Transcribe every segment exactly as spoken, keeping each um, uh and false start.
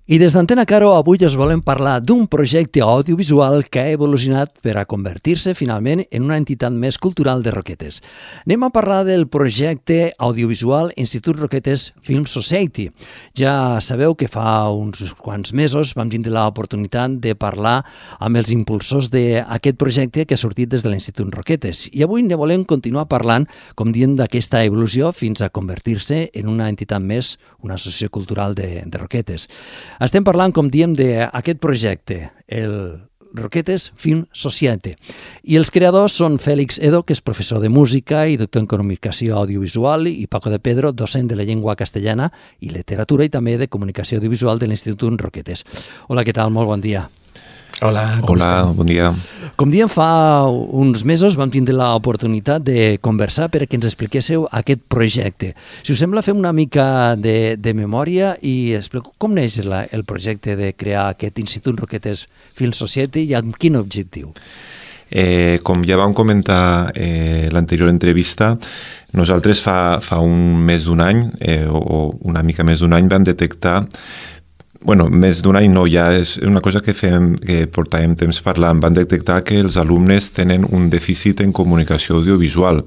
I des d'Antena Caro avui us volem parlar d'un projecte audiovisual que ha evolucionat per a convertir-se finalment en una entitat més cultural de Roquetes. Anem a parlar del projecte audiovisual Institut Roquetes Film Society. Ja sabeu que fa uns quants mesos vam tindre l'oportunitat de parlar amb els impulsors d'aquest projecte que ha sortit des de l'Institut Roquetes. I avui ne volem continuar parlant, com dient, d'aquesta evolució fins a convertir-se en una entitat més, una associació cultural de, de Roquetes. Estem parlant, com diem, d'aquest projecte, el Roquetes Film Society. I els creadors són Fèlix Edo, que és professor de música i doctor en comunicació audiovisual, i Paco de Pedro, docent de la llengua castellana i literatura i també de comunicació audiovisual de l'Institut Roquetes. Hola, què tal? Molt bon dia. Hola, Hola bon dia. Com diem, fa uns mesos vam tindre l'oportunitat de conversar perquè ens expliquéssiu aquest projecte. Si us sembla, fem una mica de, de memòria i explico com neix la, el projecte de crear aquest Institut Roquetes Film Society i amb quin objectiu. Eh, com ja vam comentar eh, l'anterior entrevista, nosaltres fa, fa un més d'un any, eh, o una mica més d'un any, vam detectar Bueno, més d'un any no, ja és una cosa que fem, que portàvem temps parlant. Van detectar que els alumnes tenen un dèficit en comunicació audiovisual,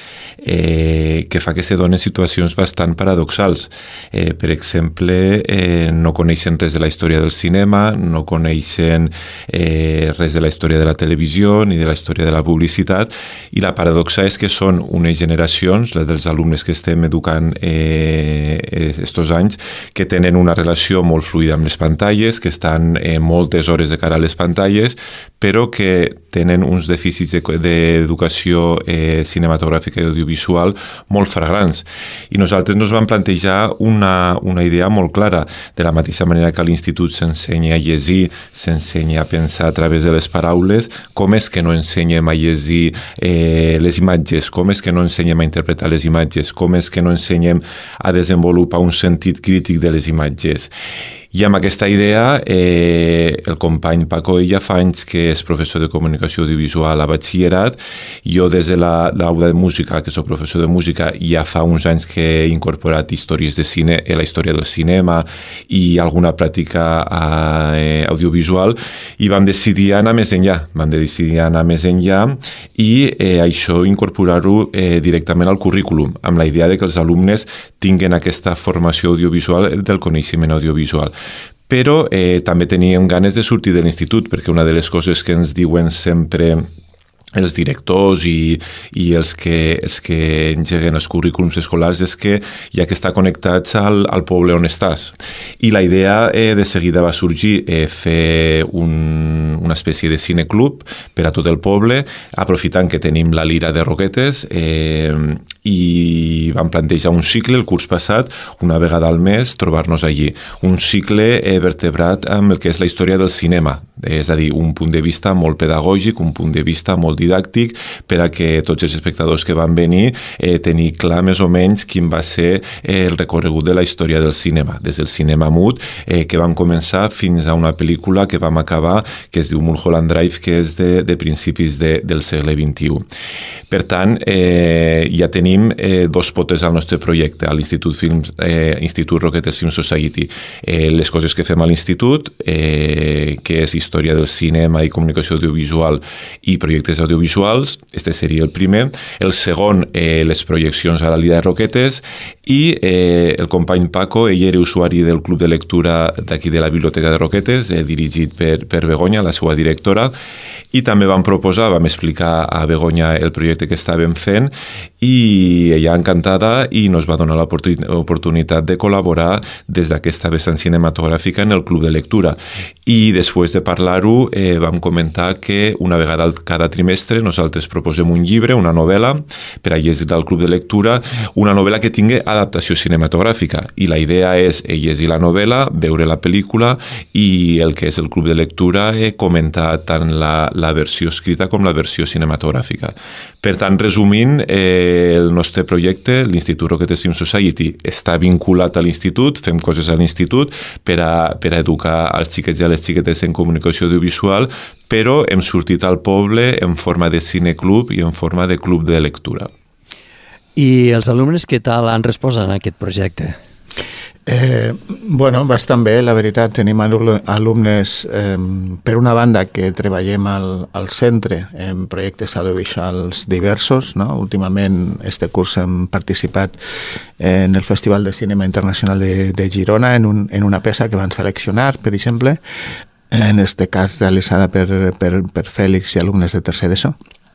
eh, que fa que se donen situacions bastant paradoxals. Eh, per exemple, eh, no coneixen res de la història del cinema, no coneixen eh, res de la història de la televisió ni de la història de la publicitat, i la paradoxa és que són unes generacions, les dels alumnes que estem educant eh, estos anys, que tenen una relació molt fluida amb les pantalles, que estan eh, moltes hores de cara a les pantalles, però que tenen uns dèficits d'educació eh, cinematogràfica i audiovisual molt fragrants. I nosaltres ens vam plantejar una, una idea molt clara. De la mateixa manera que a l'institut s'ensenya a llegir, s'ensenya a pensar a través de les paraules, com és que no ensenyem a llegir eh, les imatges, com és que no ensenyem a interpretar les imatges, com és que no ensenyem a desenvolupar un sentit crític de les imatges. I amb aquesta idea, eh, el company Paco ja fa anys que és professor de comunicació audiovisual a batxillerat. Jo des de l'aula de música, que soc professor de música, ja fa uns anys que he incorporat històries de cine, la història del cinema i alguna pràctica eh, audiovisual, i vam decidir anar més enllà. Vam decidir anar més enllà i eh, això incorporar-ho eh, directament al currículum, amb la idea de que els alumnes tinguin aquesta formació audiovisual del coneixement audiovisual. Però eh, també teníem ganes de sortir de l'institut, perquè una de les coses que ens diuen sempre els directors i, i els, que, els que engeguen els currículums escolars és que hi ha que estar connectats al, al poble on estàs. I la idea eh, de seguida va sorgir eh, fer un, una espècie de cineclub per a tot el poble, aprofitant que tenim la Lira de Roquetes, eh, i vam plantejar un cicle el curs passat, una vegada al mes, trobar-nos allí. Un cicle eh, vertebrat amb el que és la història del cinema, és a dir, un punt de vista molt pedagògic, un punt de vista molt didàctic, per a que tots els espectadors que van venir eh, tenir clar més o menys quin va ser eh, el recorregut de la història del cinema, des del cinema mut, eh, que vam començar fins a una pel·lícula que vam acabar, que es diu Mulholland Drive, que és de, de principis de, del segle vint-i-u. Per tant, eh, ja tenim eh, dos potes al nostre projecte, a l'Institut Films, eh, Institut Roquetes Film Society. Eh, les coses que fem a l'institut, eh, que és història del cinema i comunicació audiovisual i projectes audiovisuals, este seria el primer. El segon, eh, les projeccions a la Lira de Roquetes, i eh, el company Paco, ell era usuari del club de lectura d'aquí de la Biblioteca de Roquetes, eh, dirigit per, per Begoña, la seva directora, i també vam proposar, vam explicar a Begoña el projecte que estàvem fent, i ella encantada i nos va donar l'oportunitat de col·laborar des d'aquesta vessant cinematogràfica en el club de lectura. I després de parlar-ho eh, vam comentar que una vegada cada trimestre nosaltres proposem un llibre, una novel·la, per a llegir al club de lectura, una novel·la que tingui adaptació cinematogràfica. I la idea és eh, llegir la novel·la, veure la pel·lícula i el que és el club de lectura eh, comentar tant la, la versió escrita com la versió cinematogràfica. Per tant, resumint, eh, el nostre projecte, l'Institut Roquetes Film Society, està vinculat a l'institut, fem coses a l'institut per a, per a educar els xiquets i a les xiquetes en comunicació audiovisual, però hem sortit al poble en forma de cineclub i en forma de club de lectura. I els alumnes què tal han respost en aquest projecte? Eh, bueno, bastant bé, la veritat. Tenim alumnes, eh, per una banda, que treballem al, al centre en projectes audiovisuals diversos, no? Últimament, este curs hem participat en el Festival de Cinema Internacional de, de Girona en, un, en una peça que van seleccionar, per exemple, en este cas realitzada per, per, per Fèlix i alumnes de tercer d'ESO.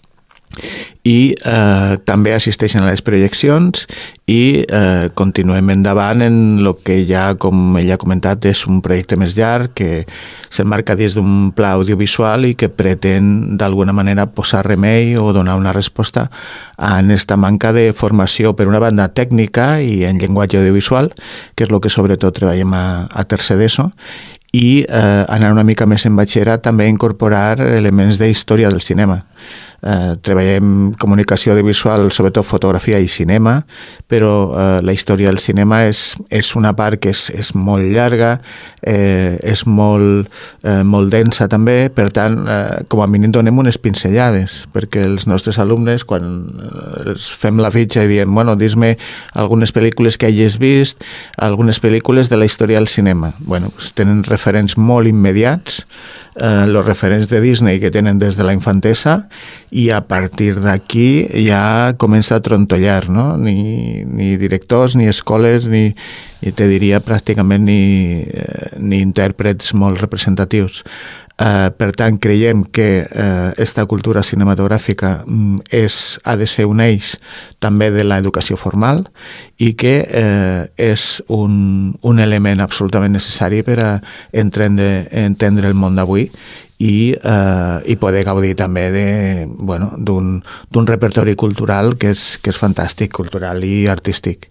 I eh, també assisteixen a les projeccions i eh, continuem endavant en el que ja, com ella ha comentat, és un projecte més llarg que s'emmarca dins d'un pla audiovisual i que pretén d'alguna manera posar remei o donar una resposta a aquesta manca de formació, per una banda tècnica i en llenguatge audiovisual, que és el que sobretot treballem a, a tercer d'ESO, i eh, anar una mica més en batxillerat també incorporar elements de història del cinema. Eh, treballem comunicació audiovisual, sobretot fotografia i cinema, però eh, la història del cinema és, és una part que és, és molt llarga, eh, és molt, eh, molt densa també, per tant, eh, com a mínim donem unes pinzellades, perquè els nostres alumnes, quan eh, fem la fitxa i diem, bueno, dis-me algunes pel·lícules que hagis vist, algunes pel·lícules de la història del cinema. Bueno, pues, tenen referents molt immediats, eh, els referents de Disney que tenen des de la infantesa, i a partir d'aquí ja comença a trontollar, no? Ni, ni directors, ni escoles, ni, ni te diria pràcticament ni, eh, ni intèrprets molt representatius. Uh, per tant, creiem que uh, esta cultura cinematogràfica um, és, ha de ser un eix també de l'educació formal i que uh, és un, un element absolutament necessari per a entendre, entendre el món d'avui i, uh, i poder gaudir també de, bueno, d'un, d'un repertori cultural que és, que és fantàstic, cultural i artístic.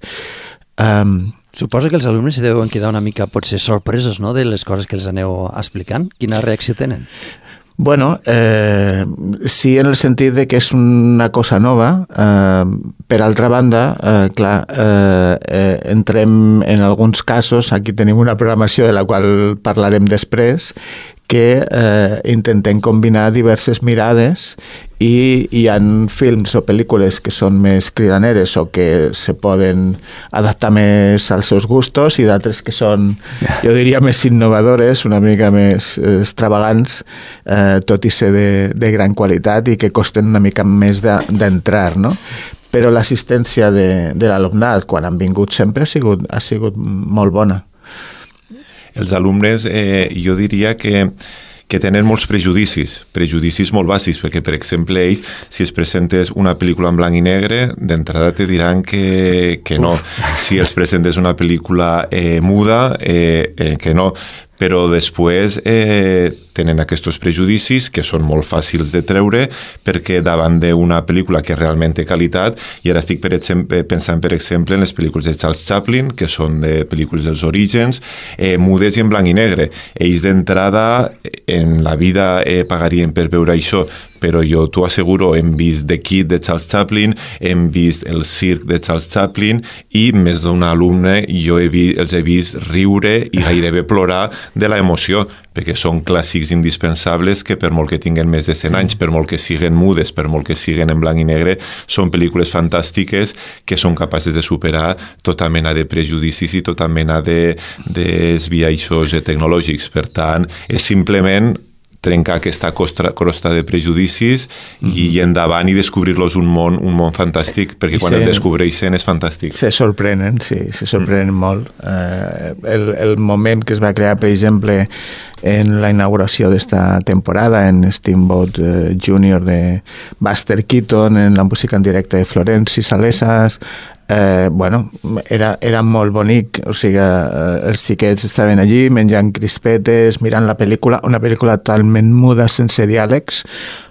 Um, Suposo que els alumnes se deuen quedar una mica, potser, sorpresos, no?, de les coses que els aneu explicant. Quina reacció tenen? Bueno, eh, sí, en el sentit de que és una cosa nova. Eh, per altra banda, eh, clar, eh, eh, entrem en alguns casos, aquí tenim una programació de la qual parlarem després, que eh, intentem combinar diverses mirades i hi ha films o pel·lícules que són més cridaneres o que se poden adaptar més als seus gustos i d'altres que són, jo diria, més innovadores, una mica més eh, extravagants, eh, tot i ser de, de gran qualitat i que costen una mica més de, d'entrar, no? Però l'assistència de, de l'alumnat, quan han vingut sempre, ha sigut, ha sigut molt bona. Els alumnes, eh, jo diria que, que tenen molts prejudicis, prejudicis molt bàsics, perquè, per exemple, ells, si es presentes una pel·lícula en blanc i negre, d'entrada te diran que, que no. Uf. Si els presentes una pel·lícula eh, muda, eh, eh, que no. Però després eh, tenen aquests prejudicis que són molt fàcils de treure perquè davant d'una pel·lícula que realment té qualitat, i ara estic per exemple, pensant per exemple en les pel·lícules de Charles Chaplin, que són de pel·lícules dels orígens, eh, mudes i en blanc i negre. Ells d'entrada en la vida eh, pagarien per veure això, però jo t'ho asseguro, hem vist The Kid de Charles Chaplin, hem vist el circ de Charles Chaplin i més d'un alumne jo he vist, els he vist riure i gairebé plorar de la emoció, perquè són clàssics indispensables que per molt que tinguen més de cent anys, per molt que siguen mudes, per molt que siguen en blanc i negre, són pel·lícules fantàstiques que són capaces de superar tota mena de prejudicis i tota mena de, de esbiaixos tecnològics. Per tant, és simplement trencar aquesta crosta, crosta de prejudicis mm-hmm. i endavant i descobrir-los un món, un món fantàstic, perquè I quan se, el descobreixen és fantàstic. Se sorprenen, sí, se sorprenen mm. molt. Eh, el, el moment que es va crear, per exemple, en la inauguració d'esta temporada, en Steamboat eh, Junior de Buster Keaton, en la música en directe de Florenci Salesas, Eh, bueno, era, era molt bonic, o sigui, eh, els xiquets estaven allí menjant crispetes, mirant la pel·lícula, una pel·lícula totalment muda, sense diàlegs,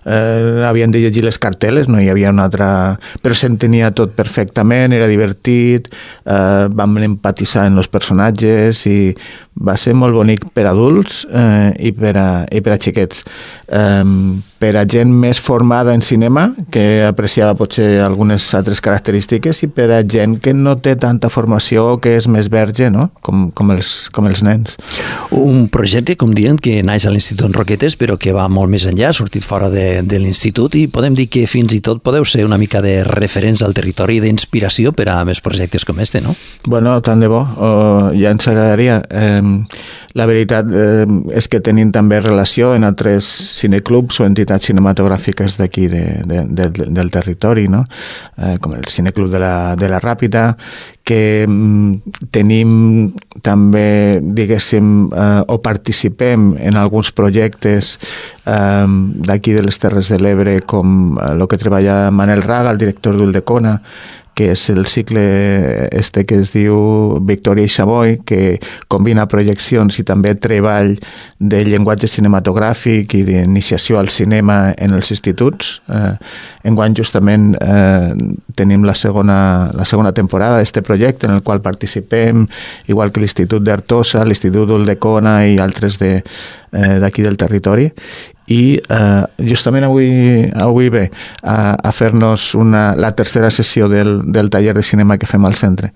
eh, havien de llegir les carteles, no hi havia una altra, però s'entenia tot perfectament, era divertit, eh, vam empatitzar en els personatges i va ser molt bonic per a adults eh, i, per a, i per a xiquets. Eh, per a gent més formada en cinema, que apreciava potser algunes altres característiques, i per a gent que no té tanta formació, que és més verge, no? com, com, els, com els nens. Un projecte, com diuen, que naix a l'Institut Roquetes, però que va molt més enllà, ha sortit fora de, de, de l'institut i podem dir que fins i tot podeu ser una mica de referents al territori i d'inspiració per a més projectes com este, no? Bueno, tant de bo, uh, ja ens agradaria. Eh, la veritat eh, és que tenim també relació en altres cineclubs o entitats cinematogràfiques d'aquí de, de, de, del territori, no? Eh, com el Cineclub de la, de la Ràpita, que mm, tenim també, diguéssim, eh, o participem en alguns projectes eh, d'aquí de les Terres de l'Ebre, com el que treballa Manel Raga, el director d'Uldecona, que és el cicle este que es diu Victòria i Savoy, que combina projeccions i també treball de llenguatge cinematogràfic i d'iniciació al cinema en els instituts. Eh, enguany justament eh, tenim la segona, la segona temporada d'aquest projecte en el qual participem, igual que l'Institut d'Artosa, l'Institut d'Uldecona i altres de, eh, d'aquí del territori. I eh, justament avui, avui ve a, a fer-nos una, la tercera sessió del, del taller de cinema que fem al centre.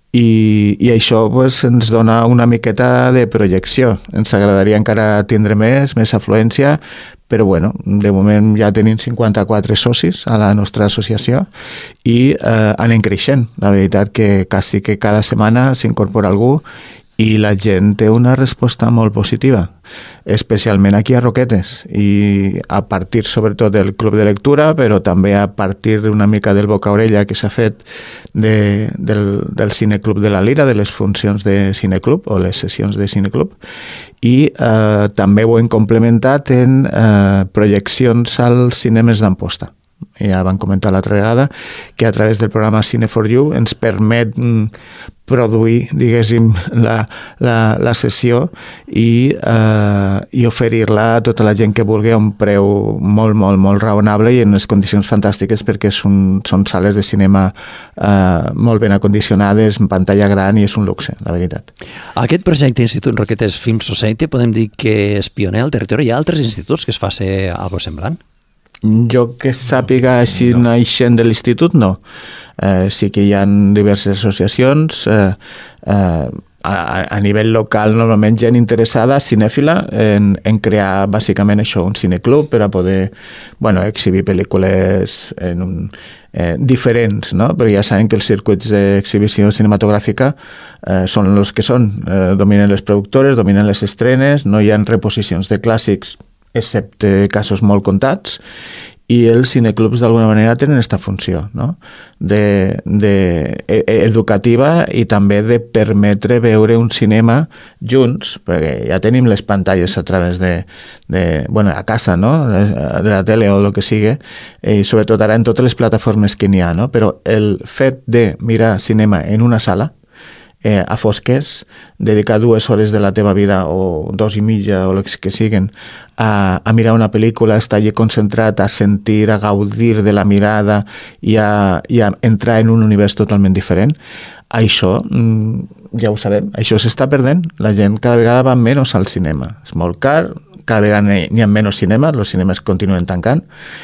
I, i això pues, ens dona una miqueta de projecció. Ens agradaria encara tindre més, més afluència, però bueno, de moment ja tenim cinquanta-quatre socis a la nostra associació i eh, anem creixent. La veritat que quasi que cada setmana s'incorpora algú i la gent té una resposta molt positiva, especialment aquí a Roquetes, i a partir sobretot del club de lectura, però també a partir d'una mica del boca-orella que s'ha fet de, del, del cineclub de la Lira, de les funcions de cineclub o les sessions de cineclub, i eh, també ho hem complementat en eh, projeccions als cinemes d'Amposta. Ja van comentar l'altra vegada que a través del programa Cine for You ens permet mm, produir, diguéssim, la, la, la sessió i, eh, i oferir-la a tota la gent que vulgui a un preu molt, molt, molt raonable i en unes condicions fantàstiques, perquè són, són sales de cinema eh, molt ben acondicionades, en pantalla gran, i és un luxe, la veritat. Aquest projecte Institut Roquetes Film Society podem dir que és pioner al territori. Hi ha altres instituts que es faci alguna semblant? Jo que sàpiga així no. Naixent de l'institut, no. Eh, sí que hi ha diverses associacions, eh, eh, a, a nivell local normalment gent interessada, cinèfila, en, en crear bàsicament això, un cineclub per a poder, bueno, exhibir pel·lícules en un, eh, diferents, no? Perquè ja saben que els circuits d'exhibició cinematogràfica eh, són els que són. Eh, dominen les productores, dominen les estrenes, no hi ha reposicions de clàssics excepte casos molt comptats, i els cineclubs d'alguna manera tenen aquesta funció, no? de, de educativa i també de permetre veure un cinema junts, perquè ja tenim les pantalles a través de, de bueno, a casa, no? de la tele o el que sigui, i sobretot ara en totes les plataformes que n'hi ha, no? Però el fet de mirar cinema en una sala, Eh, a fosques, dedicar dues hores de la teva vida o dos i mitja o el que siguen a, a mirar una pel·lícula, estar allà concentrat, a sentir, a gaudir de la mirada i a, i a entrar en un univers totalment diferent, això ja ho sabem, això s'està perdent. La gent cada vegada va menys al cinema, és molt car, cada vegada n'hi ha menys cinema, els cinemes continuen tancant,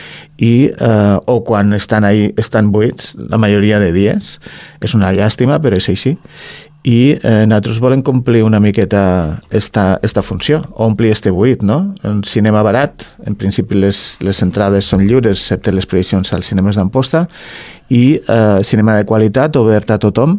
i eh, o quan estan ahí estan buits la majoria de dies. És una llàstima, però és així. I eh, nosaltres volem complir una miqueta esta, esta funció, omplir este buit, no? Un cinema barat, en principi les, les entrades són lliures, excepte les projeccions als cinemes d'Amposta, i eh, cinema de qualitat, obert a tothom,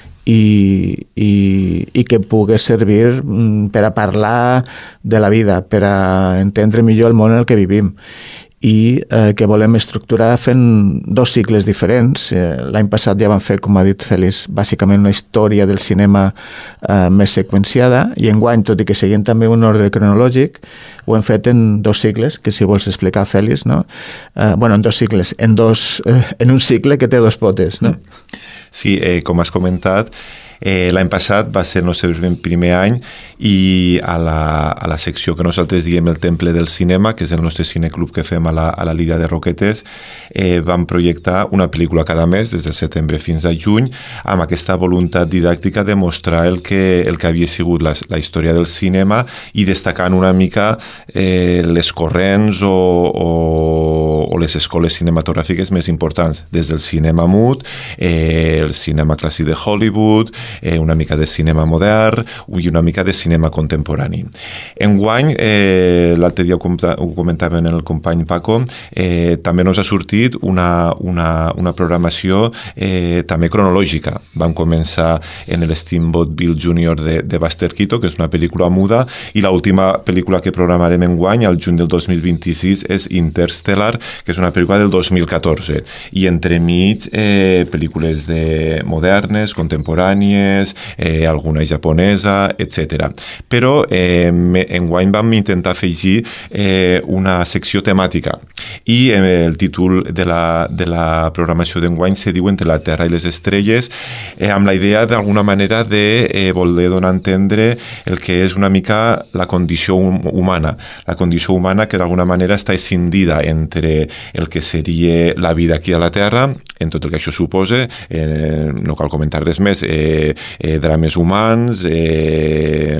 i, i, i que pugui servir per a parlar de la vida, per a entendre millor el món en el que vivim, i eh, que volem estructurar fent dos cicles diferents. Eh, l'any passat ja vam fer, com ha dit Fèlix, bàsicament una història del cinema eh, més seqüenciada, i enguany, tot i que seguint també un ordre cronològic, ho hem fet en dos cicles, que si vols explicar, Fèlix, no? Eh, bueno, en dos cicles, en, dos, eh, en un cicle que té dos potes, no? Sí, eh, com has comentat, Eh, l'any passat va ser el nostre primer any, i a la, a la secció que nosaltres diem el Temple del Cinema, que és el nostre cineclub que fem a la, a la Lira de Roquetes, eh, vam projectar una pel·lícula cada mes, des del setembre fins a juny, amb aquesta voluntat didàctica de mostrar el que, el que havia sigut la, la història del cinema, i destacant una mica eh, les corrents o, o, o les escoles cinematogràfiques més importants, des del cinema mut, eh, el cinema clàssic de Hollywood, eh, una mica de cinema modern i una mica de cinema contemporani. Enguany, eh, l'altre dia ho comentava en el company Paco, eh, també ens ha sortit una, una, una programació eh, també cronològica. Vam començar en el Steamboat Bill júnior de, de Buster Keaton, que és una pel·lícula muda, i l'última pel·lícula que programarem enguany, al juny del dos mil vint-i-sis, és Interstellar, que és una pel·lícula del dos mil catorze. I entremig, eh, pel·lícules de modernes, contemporànies, eh, alguna japonesa, etcètera. Però eh, enguany vam intentar afegir eh, una secció temàtica. I eh, el títol de la, de la programació d'enguany se diu Entre la Terra i les Estrelles, eh, amb la idea d'alguna manera de eh, voler donar a entendre el que és una mica la condició humana. La condició humana que d'alguna manera està escindida entre el que seria la vida aquí a la Terra, en tot el que això suposa, eh, no cal comentar res més, eh, eh, drames humans, eh,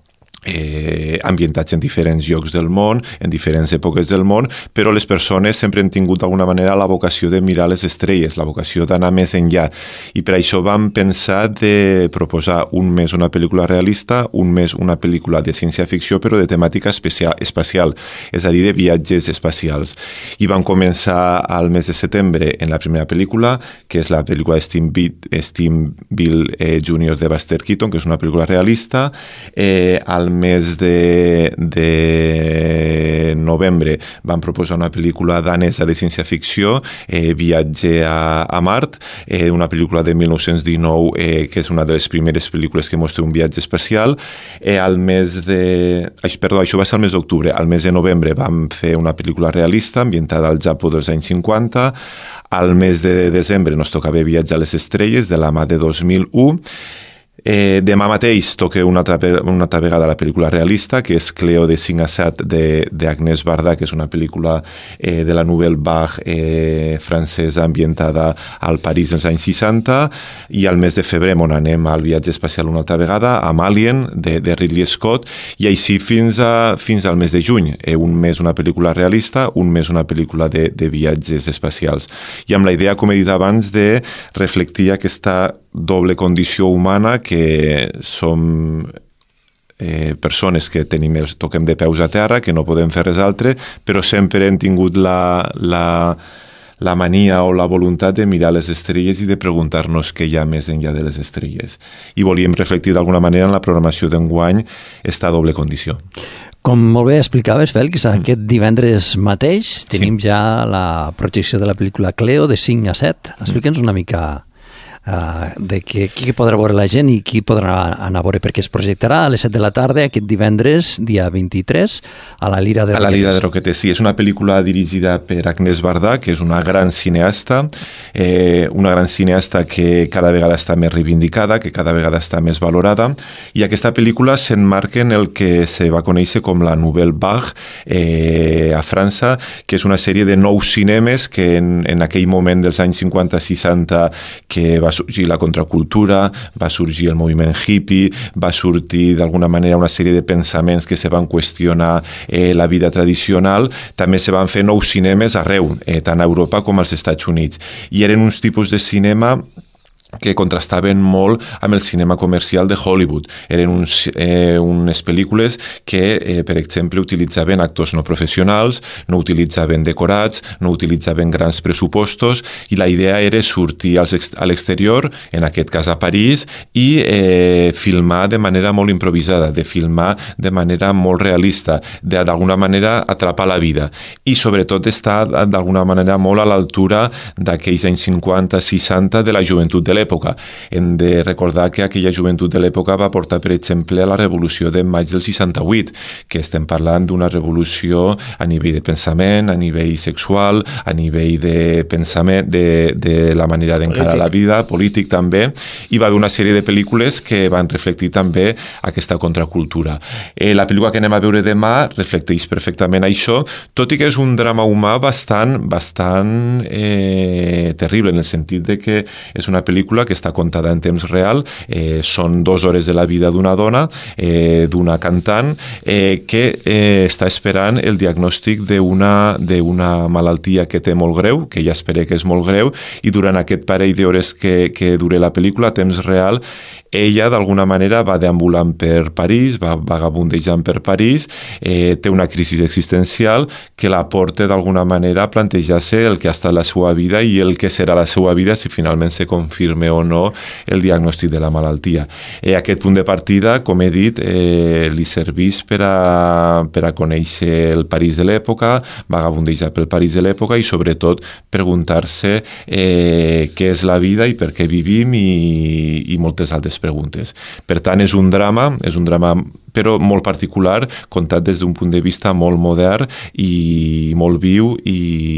eh, ambientats en diferents llocs del món, en diferents èpoques del món, però les persones sempre han tingut d'alguna manera la vocació de mirar les estrelles, la vocació d'anar més enllà. I per això vam pensar de proposar un mes una pel·lícula realista, un mes una pel·lícula de ciència-ficció, però de temàtica especial, espacial, és a dir, de viatges espacials. I vam començar al mes de setembre en la primera pel·lícula, que és la pel·lícula Steambill eh, júnior de Buster Keaton, que és una pel·lícula realista. Eh, al mes de, de novembre vam proposar una pel·lícula danesa de ciència-ficció, eh, Viatge a, a Mart, eh, una pel·lícula de mil nou-cents dinou, eh, que és una de les primeres pel·lícules que mostra un viatge espacial. Eh, al mes de... Perdó, això va ser al mes d'octubre. Al mes de novembre vam fer una pel·lícula realista ambientada al Japó dels anys cinquanta. Al mes de desembre nos tocava Viatge a les Estrelles, de la mà de dos mil u. Eh, demà mateix toca una altra, una altra vegada la pel·lícula realista, que és Cleo de cinc a set d'Agnès Varda, que és una pel·lícula eh, de la Nouvelle Vague eh, francesa ambientada al París dels anys seixanta, i al mes de febrer on anem al viatge espacial una altra vegada, amb Alien, de, de Ridley Scott, i així fins, a, fins al mes de juny. Eh, un mes una pel·lícula realista, un mes una pel·lícula de, de viatges espacials. I amb la idea, com he dit abans, de reflectir aquesta doble condició humana, que som eh, persones que tenim els toquem de peus a terra, que no podem fer res altre, però sempre hem tingut la, la, la mania o la voluntat de mirar les estrelles i de preguntar-nos què hi ha més enllà de les estrelles. I volíem reflectir d'alguna manera en la programació d'enguany esta doble condició. Com molt bé explicaves, Fèlix, aquest divendres mateix tenim sí. ja la projecció de la pel·lícula Cleo de cinc a set. Explica'ns una mica... Uh, de que, qui podrà veure la gent i qui podrà anar a veure, perquè es projectarà a les set de la tarda aquest divendres, dia vint-i-tres, a la Lira de Roquetes. A la Lira de Roquetes, sí. És una pel·lícula dirigida per Agnès Varda, que és una gran cineasta, eh, una gran cineasta que cada vegada està més reivindicada, que cada vegada està més valorada, i aquesta pel·lícula s'emmarca en el que se va conèixer com la Nouvelle Vague eh, a França, que és una sèrie de nous cinemes que en, en aquell moment dels anys cinquanta seixanta que va sorgir la contracultura, va sorgir el moviment hippie, va sortir d'alguna manera una sèrie de pensaments que se van qüestionar eh, la vida tradicional. També se van fer nous cinemes arreu, eh, tant a Europa com als Estats Units. I eren uns tipus de cinema que contrastaven molt amb el cinema comercial de Hollywood. Eren uns, eh, unes pel·lícules que, eh, per exemple, utilitzaven actors no professionals, no utilitzaven decorats, no utilitzaven grans pressupostos, i la idea era sortir als ex- a l'exterior, en aquest cas a París, i eh, filmar de manera molt improvisada, de filmar de manera molt realista, de d'alguna manera atrapar la vida. I sobretot estar d'alguna manera molt a l'altura d'aquells anys cinquanta seixanta de la joventut de l'època. l'època. Hem de recordar que aquella joventut de l'època va portar, per exemple, a la revolució de maig del seixanta-vuit, que estem parlant d'una revolució a nivell de pensament, a nivell sexual, a nivell de pensament, de, de la manera d'encarar la vida, polític també, i va haver una sèrie de pel·lícules que van reflectir també aquesta contracultura. Eh, la pel·lícula que anem a veure demà reflecteix perfectament això, tot i que és un drama humà bastant, bastant eh, terrible, en el sentit de que és una pel·lícula pel·lícula que està contada en temps real. Eh, són dues hores de la vida d'una dona, eh, d'una cantant, eh, que eh, està esperant el diagnòstic d'una d'una malaltia que té molt greu, que ja espera que és molt greu, i durant aquest parell d'hores que, que dure la pel·lícula, a temps real, ella d'alguna manera va deambulant per París, va vagabundejant per París, eh, té una crisi existencial que la porta d'alguna manera a plantejar-se el que ha estat la seva vida i el que serà la seva vida si finalment se confirme o no el diagnòstic de la malaltia. Eh, aquest punt de partida, com he dit, eh, li serveix per a, per a conèixer el París de l'època, vagabundejar pel París de l'època i sobretot preguntar-se eh, què és la vida i per què vivim i, i moltes altres preguntes. Per tant, és un drama, és un drama però molt particular, contat des d'un punt de vista molt modern i molt viu i,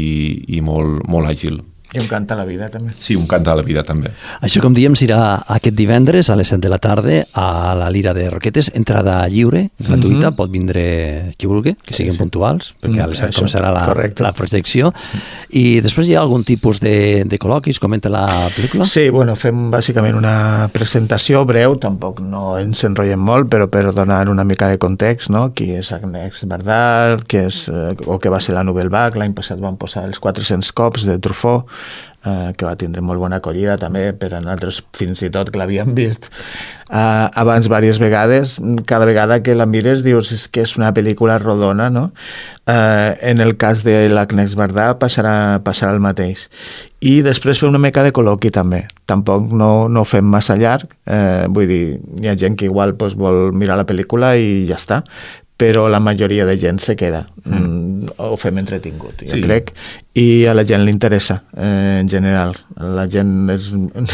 i molt, molt àgil. I un cant a la vida, també. Sí, un cant a la vida, també. Això, com diem, serà aquest divendres a les set de la tarda a la Lira de Roquetes, entrada lliure, gratuïta, mm-hmm. pot vindre qui vulgui, que siguin sí, sí. puntuals, perquè a les set començarà la, la projecció. I després hi ha algun tipus de, de col·loquis, comenta la pel·lícula? Sí, bueno, fem bàsicament una presentació breu, tampoc no ens enrotllem molt, però per donar una mica de context, no? Qui és Agnès Varda, què és, o què va ser la Nouvelle Vague, l'any passat van posar els quatre-cents cops de Truffaut, Uh, que va tindre molt bona acollida també per a nosaltres, fins i tot que l'havíem vist uh, abans diverses vegades. Cada vegada que la mires dius és que és una pel·lícula rodona, no? Uh, en el cas de l'Agnès Varda passarà, passarà el mateix. I després fer una mica de col·loqui també. Tampoc no, no fem massa llarg, uh, vull dir, hi ha gent que igual pues, vol mirar la pel·lícula i ja està, però la majoria de gent se queda. Mm. Ho fem entretingut, jo sí. crec, i a la gent li interessa, eh, en general. La gent és,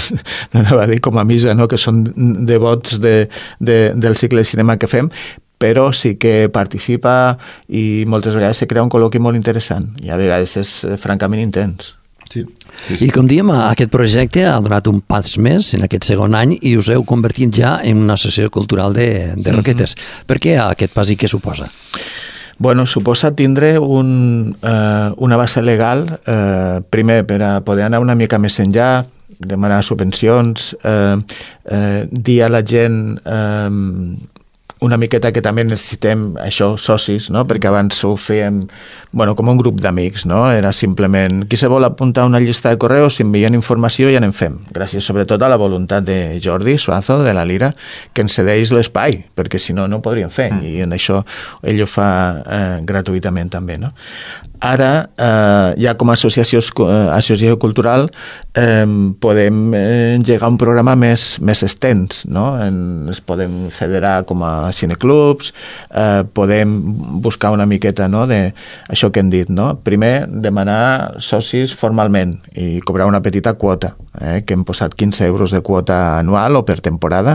no anava a dir com a misa, no? Que són devots de, de, del cicle de cinema que fem, però sí que participa i moltes vegades se crea un col·loqui molt interessant i a vegades és eh, francament intens. Sí. Sí, sí. I com diem, aquest projecte ha donat un pas més en aquest segon any i us heu convertit ja en una associació cultural de, de Roquetes. Mm-hmm. Per què aquest pas i què suposa? Bueno, suposa tindre un, eh, una base legal, eh, primer per a poder anar una mica més enllà, demanar subvencions, eh, eh, dir a la gent eh, una miqueta que també necessitem això, socis, no? Perquè abans ho fèiem bueno, com un grup d'amics, no? Era simplement qui se vol apuntar a una llista de correus, si envien informació ja n'en fem, gràcies sobretot a la voluntat de Jordi Suazo, de la Lira, que ens cedeix l'espai, perquè si no, no ho podríem fer, mm. i en això ell ho fa eh, gratuïtament també, no? Ara, eh, ja com a associació, eh, associació cultural, eh, podem engegar un programa més, més extens, no? En, es podem federar com a cineclubs, eh, podem buscar una miqueta, no? De això que hem dit, no? Primer, demanar socis formalment i cobrar una petita quota, eh, que hem posat quinze euros de quota anual o per temporada,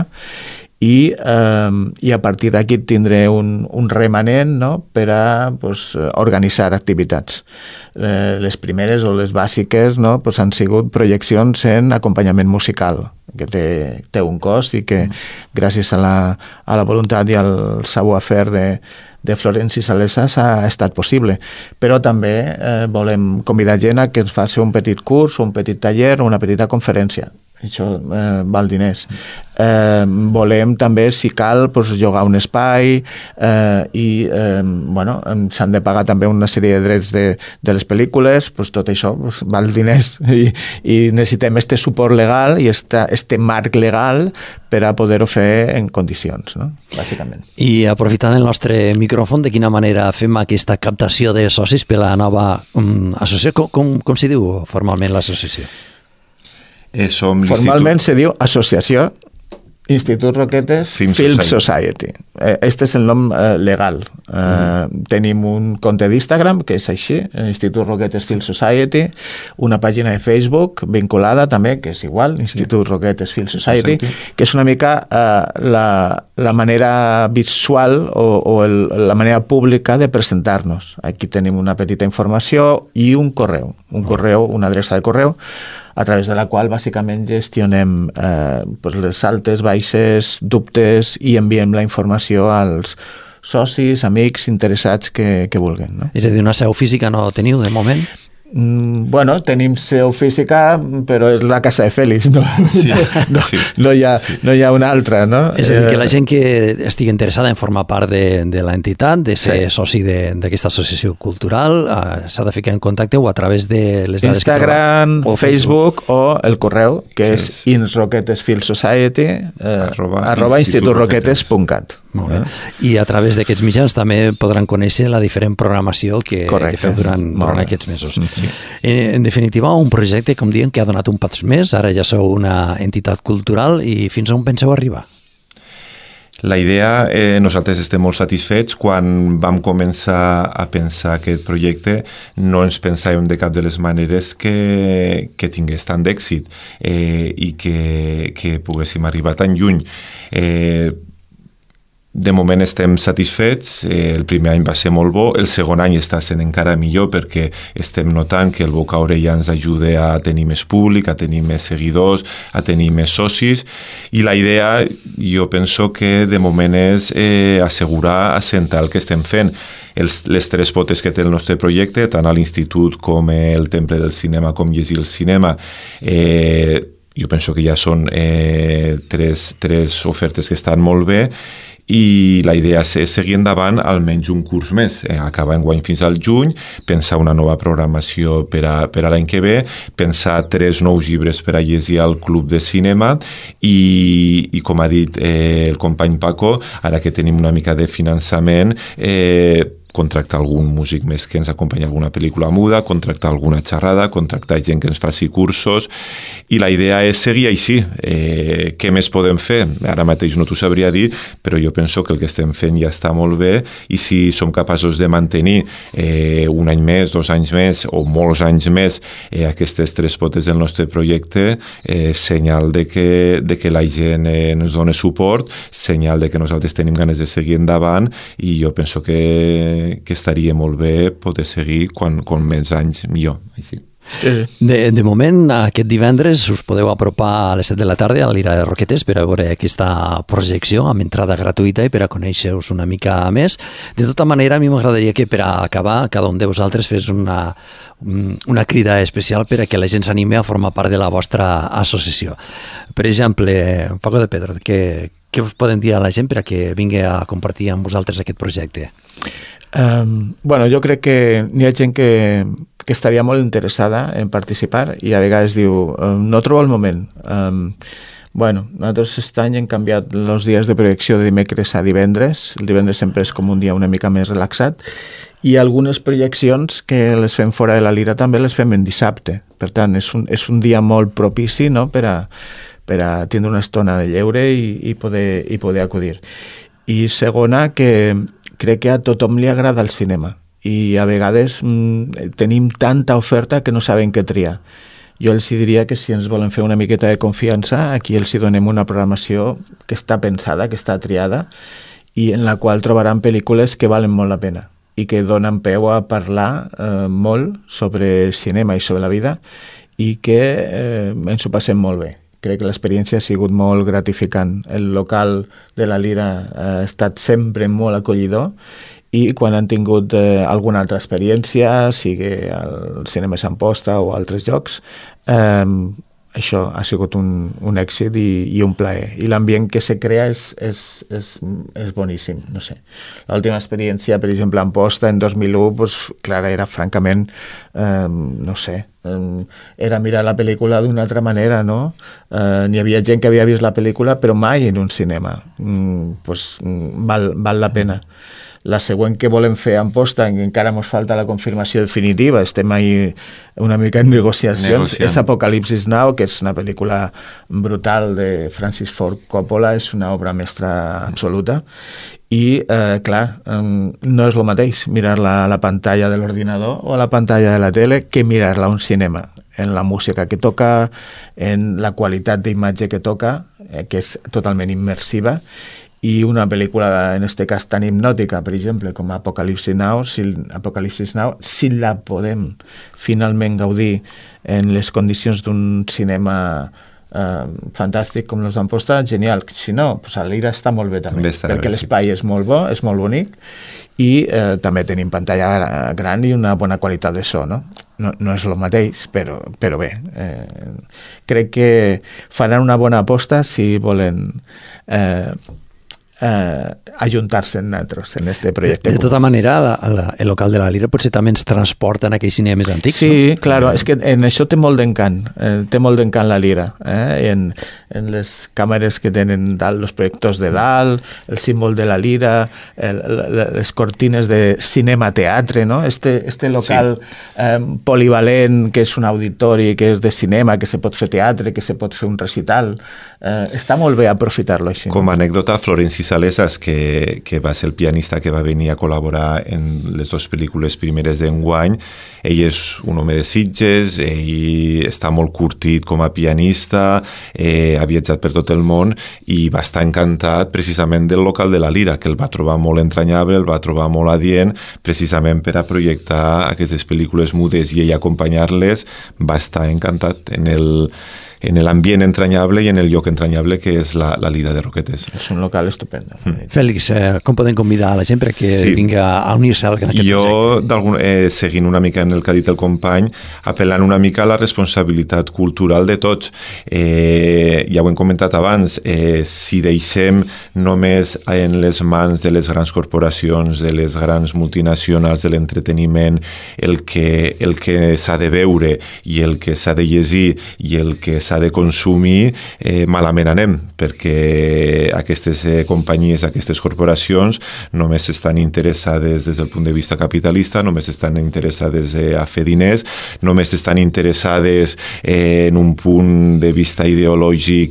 i, eh, i a partir d'aquí tindré un, un remanent, no? Per a pues, organitzar activitats. Eh, les primeres o les bàsiques, no? Pues han sigut projeccions en acompanyament musical, que té, té un cost i que mm. gràcies a la, a la voluntat i al savoir-faire de, de Florenci Salesas ha estat possible. Però també eh, volem convidar gent a que ens faci un petit curs, un petit taller o una petita conferència. Això eh, val diners. Eh, volem també, si cal, pues, llogar un espai eh, i eh, bueno, s'han de pagar també una sèrie de drets de, de les pel·lícules, pues, tot això pues, val diners i, i necessitem este suport legal i esta, este marc legal per a poder-ho fer en condicions, no? Bàsicament. I aprofitant el nostre micròfon, de quina manera fem aquesta captació de socis per la nova um, associació? Com, com, com s'hi diu formalment l'associació? Eh, som Formalment se diu Associació Institut Roquetes Film, Film Society. Society. Este és el nom eh, legal. Eh, mm. Tenim un compte d'Instagram, que és així, Institut Roquetes Film Society, una pàgina de Facebook vinculada també, que és igual, Institut sí. Roquetes Film Society, Society, que és una mica eh, la, la manera visual o, o el, la manera pública de presentar-nos. Aquí tenim una petita informació i un correu, un correu, una adreça de correu, a través de la qual bàsicament gestionem eh, pues les altes, baixes, dubtes i enviem la informació als socis, amics, interessats que, que vulguin. No? És a dir, una seu física no teniu de moment? Mm, bueno, tenim seu física, però és la casa de Fèlix, no, sí, no, sí. no, hi, ha, sí. no hi ha una altra, no? És a dir, que la gent que estigui interessada en formar part de, de l'entitat, de ser sí. soci d'aquesta associació cultural, eh, s'ha de ficar en contacte o a través de les dades Instagram, que o Facebook, Facebook o el correu, que sí. és insroquetesfieldssociety eh, arroba, arroba institutroquetes punt cat. Molt bé. I a través d'aquests mitjans també podran conèixer la diferent programació que, que feu durant, durant aquests mesos. Sí. En, en definitiva, un projecte, com diem, que ha donat un pas més, ara ja sou una entitat cultural i fins on penseu arribar? La idea, eh, nosaltres estem molt satisfets. Quan vam començar a pensar aquest projecte no ens pensàvem de cap de les maneres que, que tingués tant d'èxit eh, i que, que poguéssim arribar tan lluny. Eh, De moment estem satisfets, eh, el primer any va ser molt bo, el segon any està sent encara millor perquè estem notant que el boca a orella ens ajuda a tenir més públic, a tenir més seguidors, a tenir més socis, i la idea jo penso que de moment és eh, assegurar, assentar el que estem fent. Els, les tres potes que té el nostre projecte, tant a l'Institut com el Temple del Cinema com Llegir el Cinema, eh, jo penso que ja són eh, tres, tres ofertes que estan molt bé, i la idea és seguir endavant almenys un curs més, eh, acabar enguany fins al juny, pensar una nova programació per a, per a l'any que ve, pensar tres nous llibres per a llegir al Club de Cinema i, i com ha dit eh, el company Paco, ara que tenim una mica de finançament, eh, contractar algun músic més que ens acompanyi a alguna pel·lícula muda, contractar alguna xerrada, contractar gent que ens faci cursos, i la idea és seguir així. Eh, què més podem fer? Ara mateix no t'ho sabria dir, però jo penso que el que estem fent ja està molt bé, i si som capaços de mantenir eh, un any més, dos anys més, o molts anys més, eh, aquestes tres potes del nostre projecte, eh, senyal de que, de que la gent eh, ens dona suport, senyal de que nosaltres tenim ganes de seguir endavant, i jo penso que que estaria molt bé poder seguir quan, quan més anys millor. Així. De, de moment, aquest divendres us podeu apropar a les set de la tarda a l'Ira de Roquetes per a veure aquesta projecció amb entrada gratuïta i per a conèixer-vos una mica més. De tota manera, a mi m'agradaria que per a acabar cada un de vosaltres fes una, una crida especial per a que la gent s'anime a formar part de la vostra associació. Per exemple, Paco de Pedro, què, què us poden dir a la gent per a que vingui a compartir amb vosaltres aquest projecte? Um, bueno, jo crec que n'hi ha gent que, que estaria molt interessada en participar i a vegades diu, um, no trobo el moment. Um, bueno, nosaltres aquest any hem canviat els dies de projecció de dimecres a divendres. El divendres sempre és com un dia una mica més relaxat, i algunes projeccions que les fem fora de la Lira també les fem en dissabte. Per tant, és un, és un dia molt propici, no?, per a, per a tindre una estona de lleure i, i, poder, i poder acudir. I segona, que crec que a tothom li agrada el cinema i a vegades mm, tenim tanta oferta que no sabem què triar. Jo els diria que si ens volen fer una miqueta de confiança, aquí els donem una programació que està pensada, que està triada i en la qual trobaran pel·lícules que valen molt la pena i que donen peu a parlar eh, molt sobre cinema i sobre la vida i que eh, ens ho passem molt bé. Crec que l'experiència ha sigut molt gratificant. El local de la Lira ha estat sempre molt acollidor i quan han tingut eh, alguna altra experiència, sigui al Cinema Sant Posta o altres llocs, eh, això ha sigut un, un èxit i, i un plaer. I l'ambient que se crea és, és, és, és boníssim, no sé. L'última experiència, per exemple, en Posta, en dos mil u, pues, clar, era francament, eh, no sé, eh, era mirar la pel·lícula d'una altra manera, no? Eh, n'hi havia gent que havia vist la pel·lícula, però mai en un cinema. Mm, pues, val, val la pena. La següent que volem fer en Posta, encara ens falta la confirmació definitiva, estem ahí una mica en negociacions, Negociant. És Apocalipsis Now, que és una pel·lícula brutal de Francis Ford Coppola, és una obra mestra absoluta, i eh, clar, eh, no és el mateix mirar-la a la pantalla de l'ordinador o a la pantalla de la tele que mirar-la a un cinema, en la música que toca, en la qualitat d'imatge que toca, eh, que és totalment immersiva, i una pel·lícula, en este cas tan hipnòtica, per exemple, com Apocalipsis Now, si, Apocalipsis Now, si la podem finalment gaudir en les condicions d'un cinema eh, fantàstic com els d'Amposta, genial. Si no, pues a l'Ira està molt bé també, perquè l'espai és molt bo, és molt bonic, i eh, també tenim pantalla gran i una bona qualitat de so, no? no, no és el mateix, però, però bé, eh, crec que faran una bona aposta si volen eh, eh, ajuntar-se en nosaltres en este projecte. De, de tota manera, la, la, el local de la Lira potser també ens transporta en aquells cinemes antics, sí, no? claro, és que en això té molt d'encant, eh, té molt d'encant la Lira, eh? en, en les càmeres que tenen dalt, els projectors de dalt, el símbol de la Lira, el, el, les cortines de cinema-teatre, no? Este, este local sí. eh, polivalent, que és un auditori, que és de cinema, que se pot fer teatre, que se pot fer un recital, eh, està molt bé aprofitar-lo així. Com a anècdota, Florenci Salesas, que, que va ser el pianista que va venir a col·laborar en les dues pel·lícules primeres d'enguany, ell és un home de Sitges, ell està molt curtit com a pianista, eh, ha viatjat per tot el món i va estar encantat precisament del local de la Lira, que el va trobar molt entranyable, el va trobar molt adient, precisament per a projectar aquestes pel·lícules mudes i ell acompanyar-les, va estar encantat en el en l'ambient entranyable i en el lloc entranyable que és la, la Lira de Roquetes. És un local estupendo. Mm. Fèlix, eh, com podem convidar a la gent perquè sí. vinga a unir-se al aquest jo, projecte? Eh, seguint una mica en el que ha dit el company, apel·lant una mica a la responsabilitat cultural de tots. Eh, ja ho hem comentat abans, eh, si deixem només en les mans de les grans corporacions, de les grans multinacionals de l'entreteniment, el que, el que s'ha de veure i el que s'ha de llegir i el que s'ha de consumir, eh, malament anem, perquè aquestes eh, companyies, aquestes corporacions només estan interessades des del punt de vista capitalista, només estan interessades eh, a fer diners, només estan interessades eh, en un punt de vista ideològic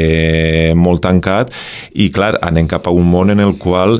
eh, molt tancat i clar, anem cap a un món en el qual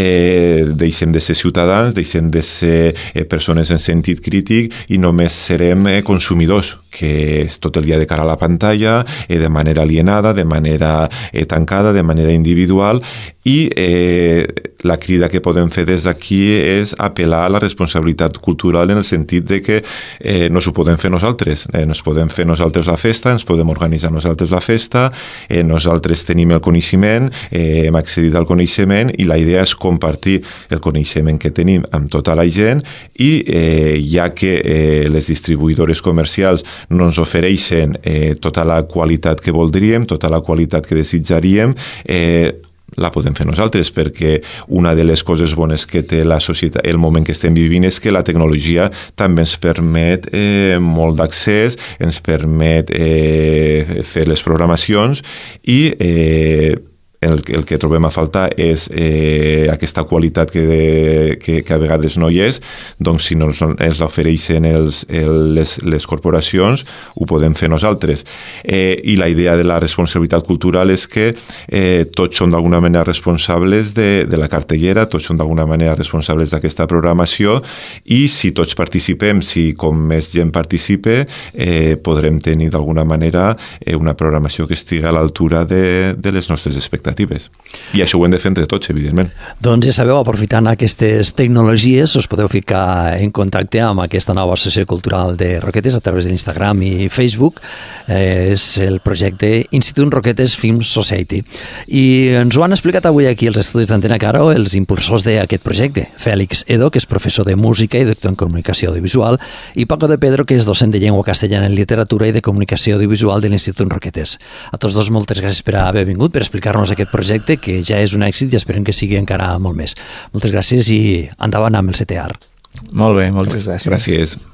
eh, deixem de ser ciutadans, deixem de ser eh, persones en sentit crític i només serem eh, consumidors, que és tot el dia de cara a la pantalla, eh, de manera alienada, de manera eh, tancada, de manera individual, i eh, la crida que podem fer des d'aquí és apel·lar a la responsabilitat cultural en el sentit de que eh, no s'ho podem fer nosaltres, eh, ens podem fer nosaltres la festa, ens podem organitzar nosaltres la festa, eh, nosaltres tenim el coneixement, eh, hem accedit al coneixement i la idea és compartir el coneixement que tenim amb tota la gent i eh, ja que eh, les distribuïdores comercials no ens ofereixen eh, tota la qualitat que voldríem, tota la qualitat que desitjaríem, eh, la podem fer nosaltres, perquè una de les coses bones que té la societat, el moment que estem vivint, és que la tecnologia també ens permet eh, molt d'accés, ens permet eh, fer les programacions i eh, el, el que trobem a faltar és eh, aquesta qualitat que, de, que, que a vegades no hi és, doncs si no ens l'ofereixen els, el, les, les corporacions, ho podem fer nosaltres. Eh, I la idea de la responsabilitat cultural és que eh, tots són d'alguna manera responsables de, de la cartellera, tots són d'alguna manera responsables d'aquesta programació i si tots participem, si com més gent participe, eh, podrem tenir d'alguna manera eh, una programació que estigui a l'altura de, de les nostres expectatives. I això ho hem de fer entre tots, evidentment. Doncs ja sabeu, aprofitant aquestes tecnologies, us podeu ficar en contacte amb aquesta nova associació cultural de Roquetes a través d'Instagram i Facebook. Eh, és el projecte Institut Roquetes Film Society. I ens ho han explicat avui aquí els estudis d'Antena Caro, els impulsors d'aquest projecte. Fèlix Edo, que és professor de música i doctor en comunicació audiovisual, i Paco de Pedro, que és docent de llengua castellana en literatura i de comunicació audiovisual de l'Institut Roquetes. A tots dos, moltes gràcies per haver vingut, per explicar-nos aquest projecte, que ja és un èxit i esperem que sigui encara molt més. Moltes gràcies i endavant amb el C T A R. Molt bé, moltes gràcies. Gràcies.